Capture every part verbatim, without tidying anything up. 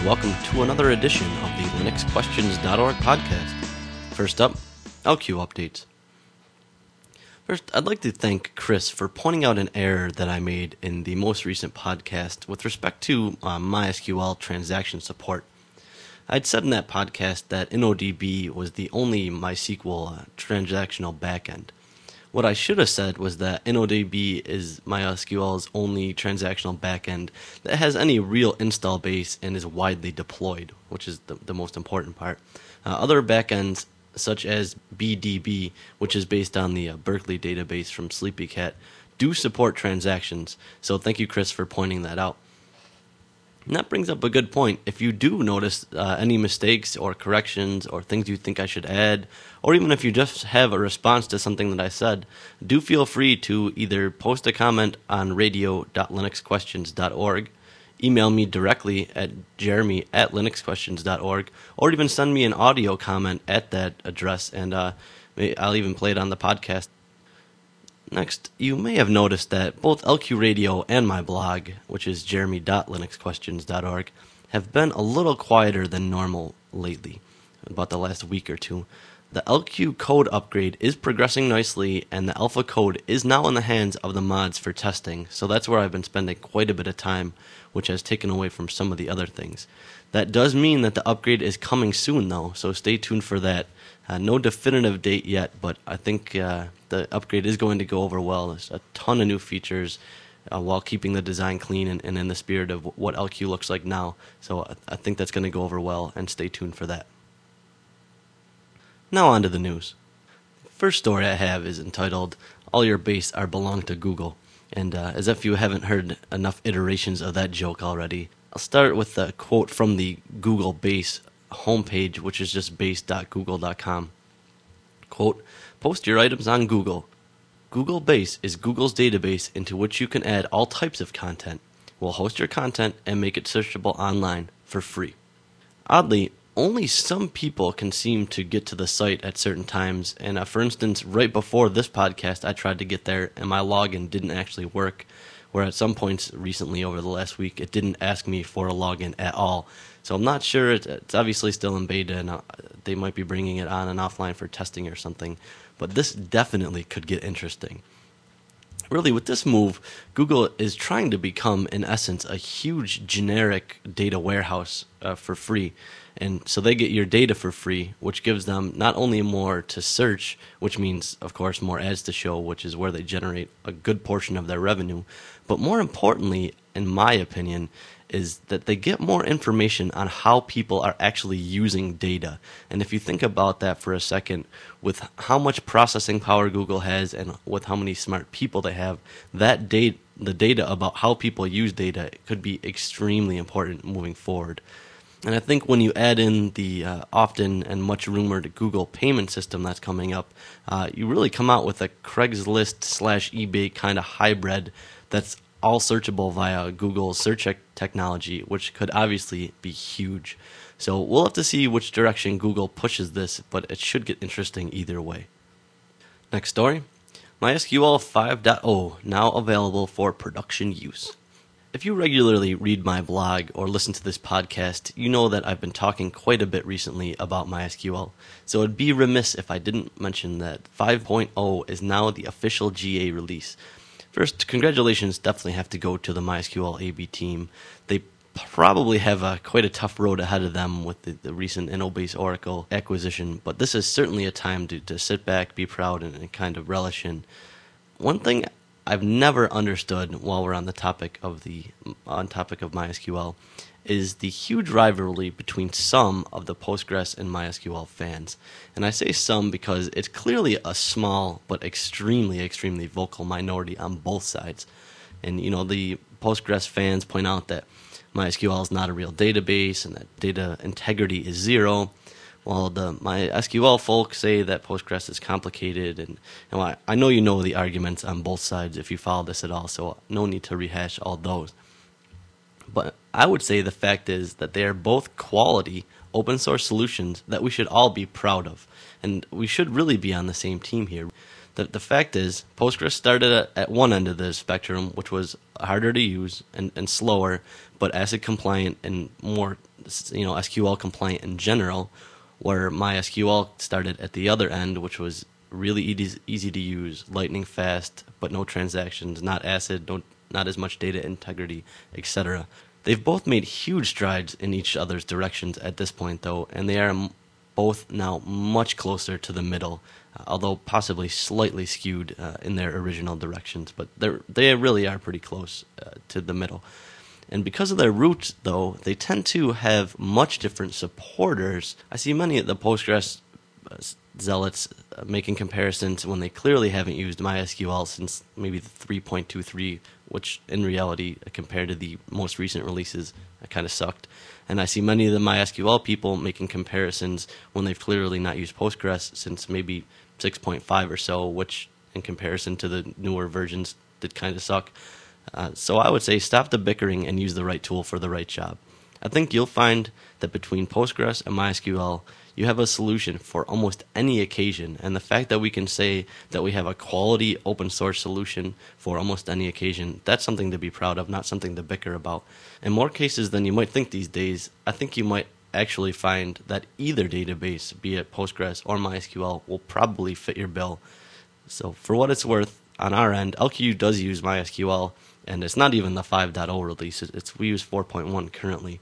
welcome to another edition of the Linux Questions dot org podcast. First up, L Q updates. First, I'd like to thank Chris for pointing out an error that I made in the most recent podcast with respect to uh, MySQL transaction support. I'd said in that podcast that InnoDB was the only MySQL uh, transactional backend. What I should have said was that InnoDB is MySQL's only transactional backend that has any real install base and is widely deployed, which is the, the most important part. Uh, other backends, such as B D B, which is based on the uh, Berkeley database from Sleepycat, do support transactions, so thank you, Chris, for pointing that out. And that brings up a good point. If you do notice uh, any mistakes or corrections or things you think I should add, or even if you just have a response to something that I said, do feel free to either post a comment on radio dot linux questions dot org, email me directly at jeremy at linux questions dot org, or even send me an audio comment at that address, and uh, I'll even play it on the podcast. Next, you may have noticed that both L Q Radio and my blog, which is jeremy dot linux questions dot org, have been a little quieter than normal lately, about the last week or two. The L Q code upgrade is progressing nicely, and the alpha code is now in the hands of the mods for testing, so that's where I've been spending quite a bit of time, which has taken away from some of the other things. That does mean that the upgrade is coming soon, though, so stay tuned for that. Uh, no definitive date yet, but I think uh, the upgrade is going to go over well. There's a ton of new features uh, while keeping the design clean and, and in the spirit of what L Q looks like now, so I, I think that's going to go over well, and stay tuned for that. Now on to the news. The first story I have is entitled, All Your Base Are Belong to Google. And uh, as if you haven't heard enough iterations of that joke already, I'll start with a quote from the Google Base homepage, which is just base dot google dot com. Quote, post your items on Google. Google Base is Google's database into which you can add all types of content. We'll host your content and make it searchable online for free. Oddly, only some people can seem to get to the site at certain times, and uh, for instance, right before this podcast, I tried to get there, and my login didn't actually work, where at some points recently over the last week, it didn't ask me for a login at all. So I'm not sure, it's, it's obviously still in beta, and uh, they might be bringing it on and offline for testing or something, but this definitely could get interesting. Really, with this move, Google is trying to become, in essence, a huge generic data warehouse uh, for free. And so they get your data for free, which gives them not only more to search, which means, of course, more ads to show, which is where they generate a good portion of their revenue, but more importantly, in my opinion, is that they get more information on how people are actually using data. And if you think about that for a second, with how much processing power Google has and with how many smart people they have, that data, the data about how people use data could be extremely important moving forward. And I think when you add in the uh, often and much rumored Google payment system that's coming up, uh, you really come out with a Craigslist slash eBay kind of hybrid that's all searchable via Google's search technology, which could obviously be huge. So we'll have to see which direction Google pushes this, but it should get interesting either way. Next story, MySQL five point oh now available for production use. If you regularly read my blog or listen to this podcast, you know that I've been talking quite a bit recently about MySQL, so it'd be remiss if I didn't mention that five point oh is now the official G A release. First, congratulations definitely have to go to the MySQL A B team. They probably have a, quite a tough road ahead of them with the, the recent InnoBase Oracle acquisition, but this is certainly a time to, to sit back, be proud, and, and kind of relish in. One thing I've never understood while we're on the topic of the on topic of MySQL is the huge rivalry between some of the Postgres and MySQL fans. And I say some because it's clearly a small but extremely, extremely vocal minority on both sides. And, you know, the Postgres fans point out that MySQL is not a real database and that data integrity is zero, while the MySQL folks say that Postgres is complicated. And, and I, I know you know the arguments on both sides if you follow this at all, so no need to rehash all those. But I would say the fact is that they are both quality open source solutions that we should all be proud of. And we should really be on the same team here. The, the fact is, Postgres started at, at one end of the spectrum, which was harder to use and, and slower, but ACID compliant and more you know, S Q L compliant in general, where MySQL started at the other end, which was really easy, easy to use, lightning fast, but no transactions, not ACID, no, not as much data integrity, et cetera. They've both made huge strides in each other's directions at this point, though, and they are m- both now much closer to the middle, uh, although possibly slightly skewed uh, in their original directions. But they they really are pretty close uh, to the middle. And because of their roots, though, they tend to have much different supporters. I see many of the Postgres uh, zealots uh, making comparisons when they clearly haven't used MySQL since maybe the three point two three, which in reality, uh, compared to the most recent releases, uh, kind of sucked. And I see many of the MySQL people making comparisons when they've clearly not used Postgres since maybe six point five or so, which in comparison to the newer versions did kind of suck. Uh, so I would say stop the bickering and use the right tool for the right job. I think you'll find that between Postgres and MySQL, you have a solution for almost any occasion. And the fact that we can say that we have a quality open source solution for almost any occasion, that's something to be proud of, not something to bicker about. In more cases than you might think these days, I think you might actually find that either database, be it Postgres or MySQL, will probably fit your bill. So for what it's worth, on our end, L Q U does use MySQL, and it's not even the five point oh release. It's we use four point one currently.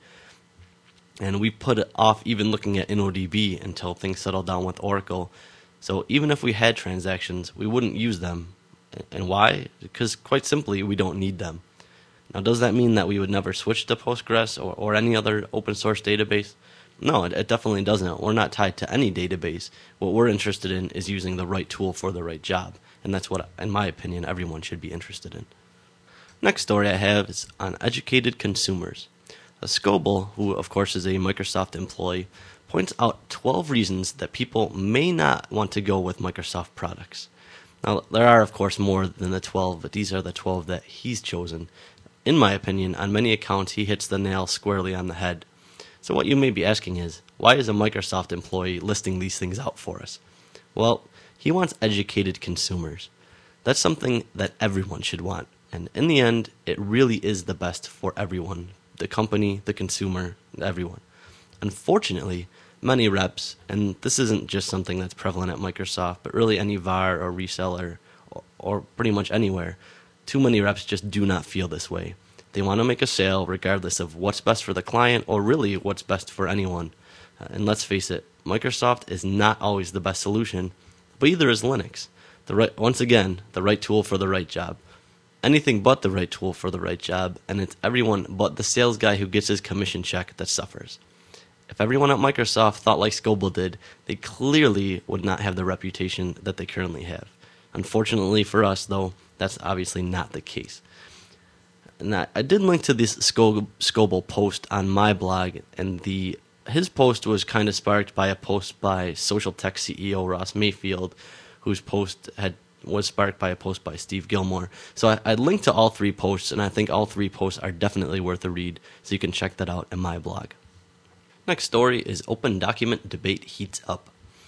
And we put it off even looking at InnoDB until things settled down with Oracle. So even if we had transactions, we wouldn't use them. And why? Because quite simply, we don't need them. Now, does that mean that we would never switch to Postgres or, or any other open source database? No, it, it definitely doesn't. We're not tied to any database. What we're interested in is using the right tool for the right job. And that's what, in my opinion, everyone should be interested in. Next story I have is on educated consumers. Uh, Scoble, who of course is a Microsoft employee, points out twelve reasons that people may not want to go with Microsoft products. Now, there are of course more than the twelve, but these are the twelve that he's chosen. In my opinion, on many accounts, he hits the nail squarely on the head. So what you may be asking is, why is a Microsoft employee listing these things out for us? Well, he wants educated consumers. That's something that everyone should want. And in the end, it really is the best for everyone. The company, the consumer, everyone. Unfortunately, many reps, and this isn't just something that's prevalent at Microsoft, but really any V A R or reseller, or, or pretty much anywhere, too many reps just do not feel this way. They want to make a sale regardless of what's best for the client or really what's best for anyone. Uh, and let's face it, Microsoft is not always the best solution, but either is Linux. The right, once again, the right tool for the right job. Anything but the right tool for the right job, and it's everyone but the sales guy who gets his commission check that suffers. If everyone at Microsoft thought like Scoble did, they clearly would not have the reputation that they currently have. Unfortunately for us, though, that's obviously not the case. And I, I did link to this Scoble, Scoble post on my blog, and the his post was kind of sparked by a post by Social Tech C E O Ross Mayfield, whose post had was sparked by a post by Steve Gilmore. So I, I linked to all three posts, and I think all three posts are definitely worth a read, so you can check that out in my blog. Next story is Open Document Debate Heats Up.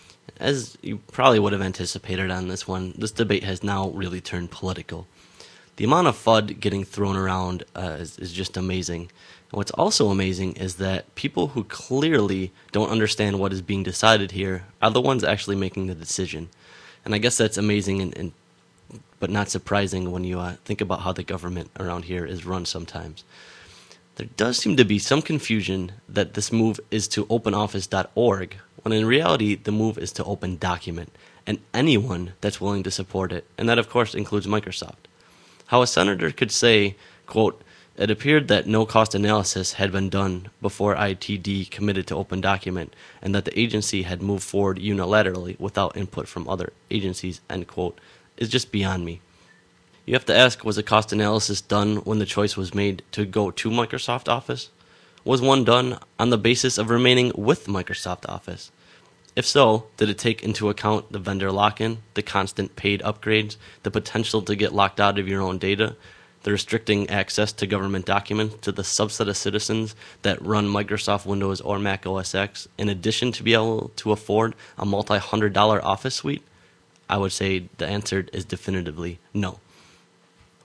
As you probably would have anticipated on this one, this debate has now really turned political. The amount of F U D getting thrown around uh, is, is just amazing. And what's also amazing is that people who clearly don't understand what is being decided here are the ones actually making the decision. And I guess that's amazing, and, and but not surprising when you uh, think about how the government around here is run sometimes. There does seem to be some confusion that this move is to open office dot org, when in reality the move is to Open Document, and anyone that's willing to support it, and that of course includes Microsoft. How a senator could say, quote, "It appeared that no cost analysis had been done before I T D committed to Open Document, and that the agency had moved forward unilaterally without input from other agencies," end quote, is just beyond me. You have to ask, was a cost analysis done when the choice was made to go to Microsoft Office? Was one done on the basis of remaining with Microsoft Office? If so, did it take into account the vendor lock-in, the constant paid upgrades, the potential to get locked out of your own data, the restricting access to government documents to the subset of citizens that run Microsoft Windows or Mac O S X, in addition to be able to afford a multi-hundred dollar Office suite? I would say the answer is definitively no.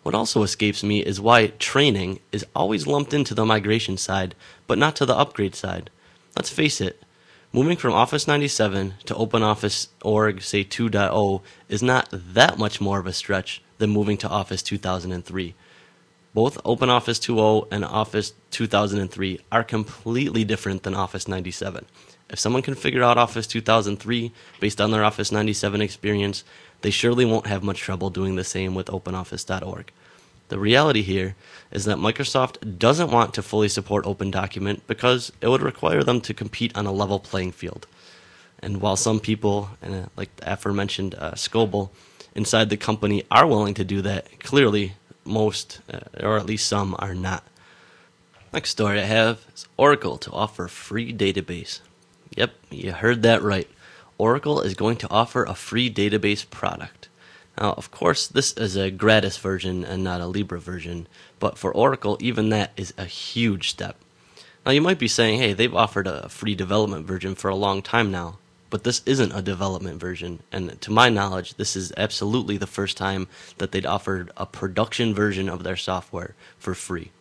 What also escapes me is why training is always lumped into the migration side, but not to the upgrade side. Let's face it, moving from Office ninety-seven to OpenOffice org, say two point oh, is not that much more of a stretch than moving to Office two thousand three. Both OpenOffice two point oh and Office two thousand three are completely different than Office ninety-seven. If someone can figure out Office two thousand three based on their Office ninety-seven experience, they surely won't have much trouble doing the same with OpenOffice dot org. The reality here is that Microsoft doesn't want to fully support OpenDocument because it would require them to compete on a level playing field. And while some people, uh, like the aforementioned uh, Scoble, inside the company are willing to do that, clearly most, uh, or at least some, are not. Next story I have is Oracle to offer free database. Yep, you heard that right. Oracle is going to offer a free database product. Now, of course, this is a gratis version and not a Libre version, but for Oracle, even that is a huge step. Now, you might be saying, hey, they've offered a free development version for a long time now, but this isn't a development version, and to my knowledge, this is absolutely the first time that they'd offered a production version of their software for free.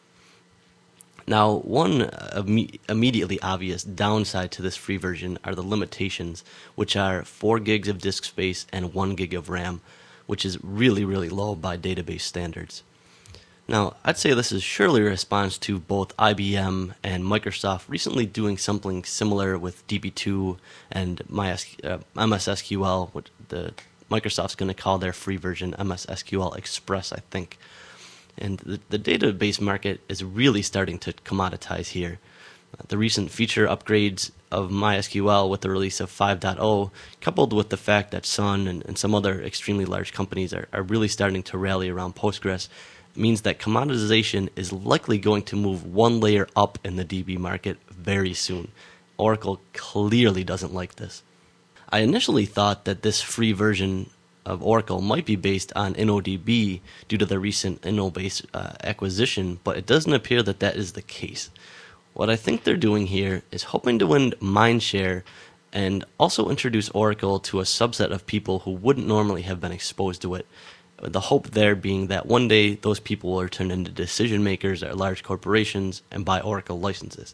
Now, one imme- immediately obvious downside to this free version are the limitations, which are four gigs of disk space and one gig of RAM, which is really, really low by database standards. Now, I'd say this is surely a response to both I B M and Microsoft recently doing something similar with D B two and MySQL, uh, M S S Q L, which the Microsoft's going to call their free version M S S Q L Express, I think. And the, the database market is really starting to commoditize here. Uh, the recent feature upgrades of MySQL with the release of five point oh, coupled with the fact that Sun and, and some other extremely large companies are, are really starting to rally around Postgres, means that commoditization is likely going to move one layer up in the D B market very soon. Oracle clearly doesn't like this. I initially thought that this free version of Oracle might be based on InnoDB due to the recent InnoBase uh, acquisition, but it doesn't appear that that is the case. What I think they're doing here is hoping to win mindshare and also introduce Oracle to a subset of people who wouldn't normally have been exposed to it. The hope there being that one day those people will turn into decision makers at large corporations and buy Oracle licenses.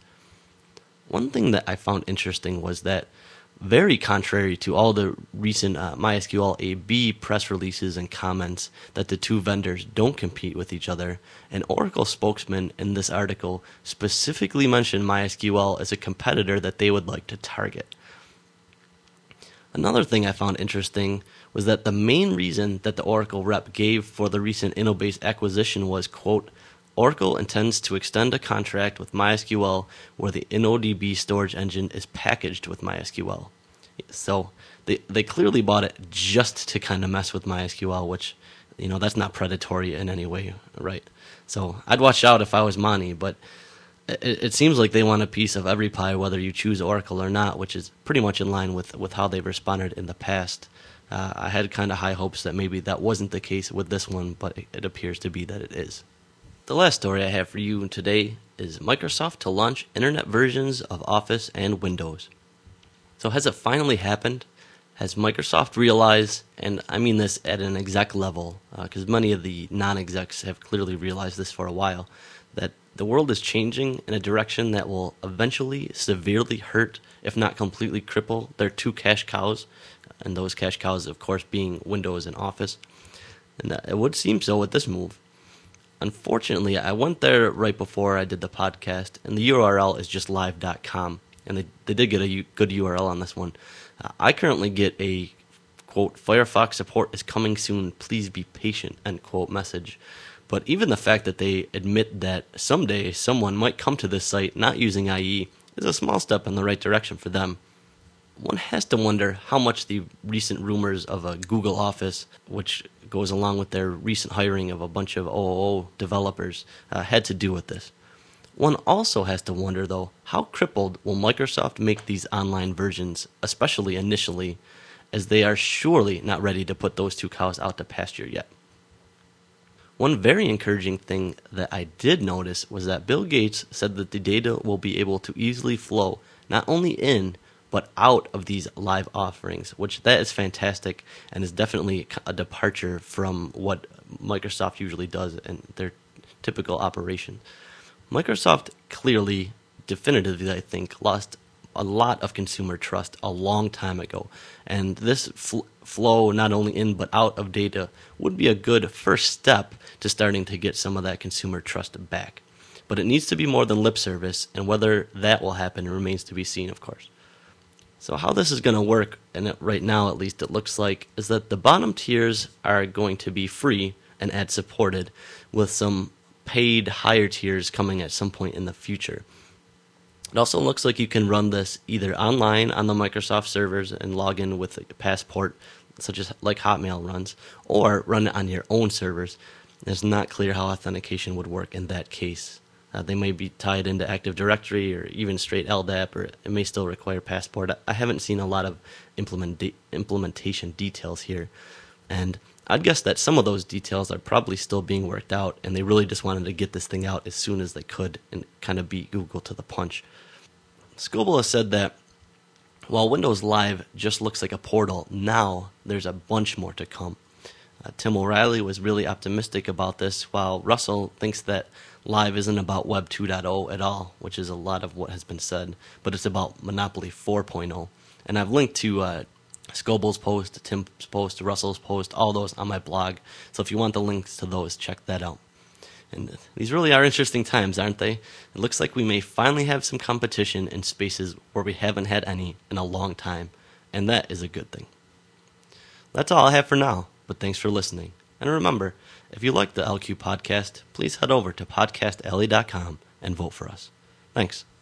One thing that I found interesting was that, very contrary to all the recent uh, MySQL A B press releases and comments that the two vendors don't compete with each other, an Oracle spokesman in this article specifically mentioned MySQL as a competitor that they would like to target. Another thing I found interesting was that the main reason that the Oracle rep gave for the recent InnoBase acquisition was, quote, Oracle intends to extend a contract with MySQL where the InnoDB storage engine is packaged with MySQL. So they they clearly bought it just to kind of mess with MySQL, which, you know, that's not predatory in any way, right? So I'd watch out if I was Mani, but it, it seems like they want a piece of every pie, whether you choose Oracle or not, which is pretty much in line with, with how they've responded in the past. Uh, I had kind of high hopes that maybe that wasn't the case with this one, but it, it appears to be that it is. The last story I have for you today is Microsoft to launch internet versions of Office and Windows. So has it finally happened? Has Microsoft realized, and I mean this at an exec level, because uh, many of the non-execs have clearly realized this for a while, that the world is changing in a direction that will eventually severely hurt, if not completely cripple, their two cash cows, and those cash cows, of course, being Windows and Office. And uh, it would seem so with this move. Unfortunately, I went there right before I did the podcast, and the U R L is just live dot com, and they, they did get a u- good U R L on this one. Uh, I currently get a, quote, Firefox support is coming soon, please be patient, end quote, message. But even the fact that they admit that someday someone might come to this site not using I E is a small step in the right direction for them. One has to wonder how much the recent rumors of a Google Office, which goes along with their recent hiring of a bunch of O O O developers, uh, had to do with this. One also has to wonder, though, how crippled will Microsoft make these online versions, especially initially, as they are surely not ready to put those two cows out to pasture yet. One very encouraging thing that I did notice was that Bill Gates said that the data will be able to easily flow not only in, but out of these live offerings, which that is fantastic and is definitely a departure from what Microsoft usually does in their typical operation. Microsoft clearly, definitively, I think, lost a lot of consumer trust a long time ago, and this fl- flow not only in but out of data would be a good first step to starting to get some of that consumer trust back. But it needs to be more than lip service, and whether that will happen remains to be seen, of course. So how this is going to work, and it, right now at least it looks like, is that the bottom tiers are going to be free and ad supported, with some paid higher tiers coming at some point in the future. It also looks like you can run this either online on the Microsoft servers and log in with a passport, such as like Hotmail runs, or run it on your own servers. It's not clear how authentication would work in that case. Uh, they may be tied into Active Directory or even straight L D A P, or it may still require passport. I haven't seen a lot of implement de- implementation details here, and I'd guess that some of those details are probably still being worked out, and they really just wanted to get this thing out as soon as they could and kind of beat Google to the punch. Scoble has said that while Windows Live just looks like a portal, now there's a bunch more to come. Uh, Tim O'Reilly was really optimistic about this, while Russell thinks that Live isn't about Web two point oh at all, which is a lot of what has been said, but it's about Monopoly four point oh. And I've linked to uh, Scoble's post, Tim's post, Russell's post, all those on my blog. So if you want the links to those, check that out. And these really are interesting times, aren't they? It looks like we may finally have some competition in spaces where we haven't had any in a long time, and that is a good thing. That's all I have for now, but thanks for listening. And remember, if you like the L Q podcast, please head over to podcast alley dot com and vote for us. Thanks.